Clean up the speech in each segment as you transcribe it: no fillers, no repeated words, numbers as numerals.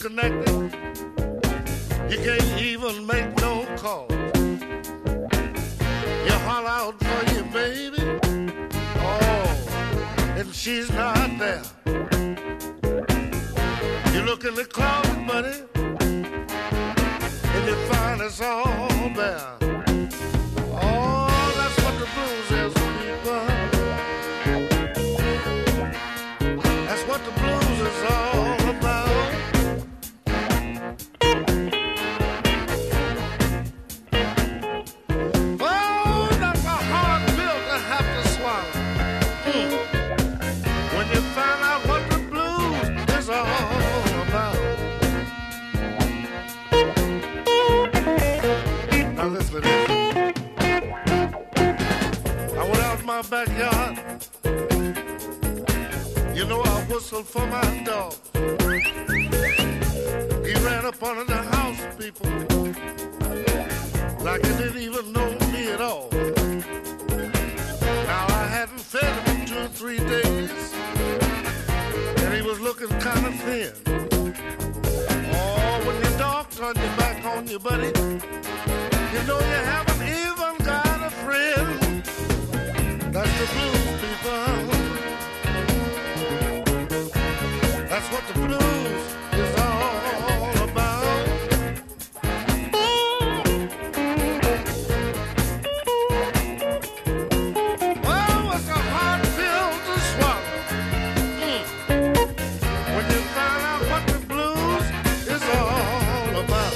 disconnected. You can't even make no call. You holler out for your baby, oh, and she's not there. You look in the closet, buddy, and you find it's all bare. Oh, that's what the blues is, people. That's what the blues is all about. Oh, that's a hard pill to have to swallow. When you find out what the blues is all about. Now listen to this. I went out in my backyard. You know I whistled for my dog. He ran up under the house, people, like he didn't even know me at all. Now I hadn't fed him in 2 or 3 days, and he was looking kind of thin. Oh, when your dog turned your back on you, buddy, you know you haven't even got a friend. That's the blues, people. That's what the blues is all about. Oh, it's a hard pill to swallow. When you find out what the blues is all about.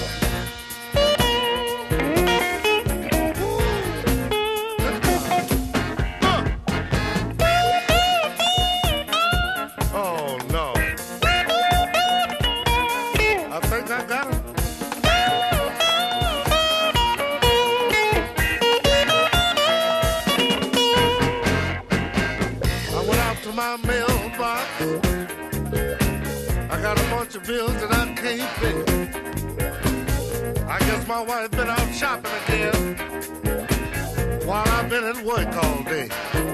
Oh, no. I think I got it. I went out to my mailbox. I got a bunch of bills that I can't pay. I guess my wife been out shopping again while I've been at work all day.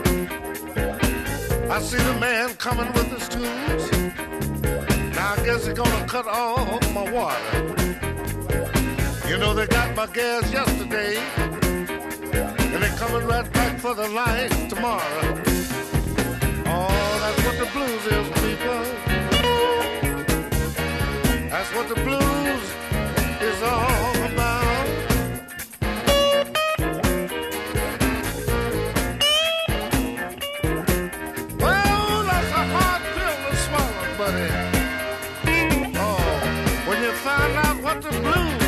I see the man coming with his tools. Now I guess he's gonna cut off my water. You know they got my gas yesterday, and they're coming right back for the light tomorrow. Oh, that's what the blues is, people. That's what the blues is all about. Well, that's a hard pill to swallow, buddy. Oh, when you find out what the blues